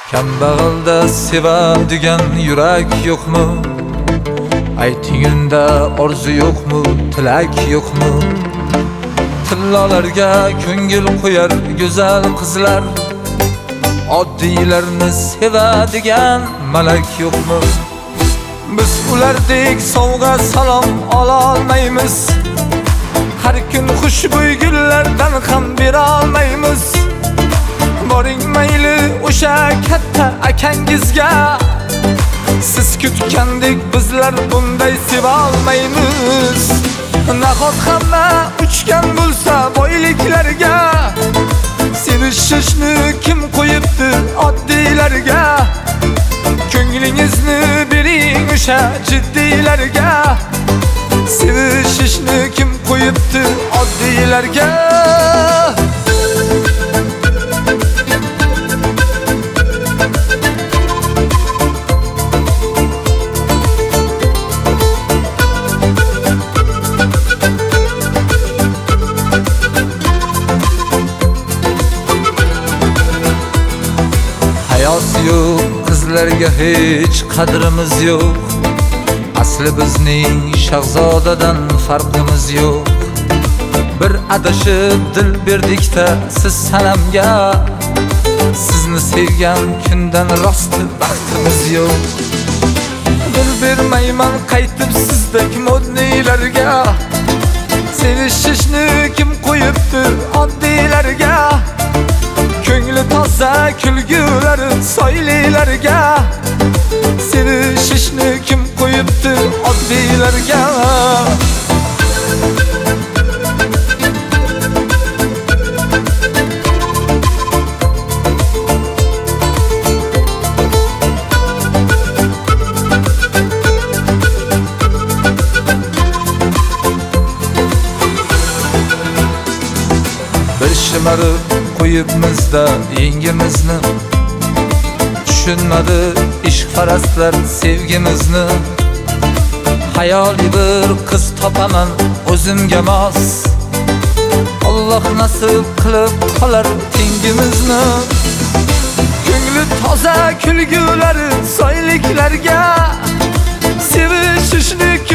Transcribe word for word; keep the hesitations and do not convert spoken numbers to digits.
Kambag'alda sevadigan yurak yo'qmi? Aytingunda orzu yo'qmi, tilak yo'qmi? Tillolarga ko'ngil qo'yar go'zal qizlar, oddiylarni sevadigan malak yo'qmi? Biz ulardek sovg'a salom ola olmaymiz, har kun xushbo'y gullardan ham bera olmaymiz. Boring mayli o'sha katta akangizga, siz kutgandek bizlar bunday seva olmaymiz. Nahot hamma uchgan bo'lsa boyliklarga, sevishishni kim qo'yibdi oddiylarga? Ko'nglingizni bering o'sha jiddiylarga, sevishishni kim qo'yibdi oddiylarga? Hayosi yo'q qizlarga hech qadrimiz yo'q, asli bizning shahzodadan farqimiz yo'q. Bir adashib dil berdik-da siz sanamga, sizni sevgan kundan rosti baxtimiz yo'q. Dil bermayman qaytib sizdek modniylarga, sevishishni kim qo'yibdi oddiylarga? Ko'ngli toza kulgulari soylilarga, sevishishni kim qo'yibdi oddiylarga? Bir shimarib qo'yibmizda yengimizni, tushunmadi ishqparastlar sevgimizni. Hayoli bir qiz topaman o'zimga mos, Alloh nasib qilib qolar tengimizni. Ko'ngli toza kulgulari soyliklarga, sevishishni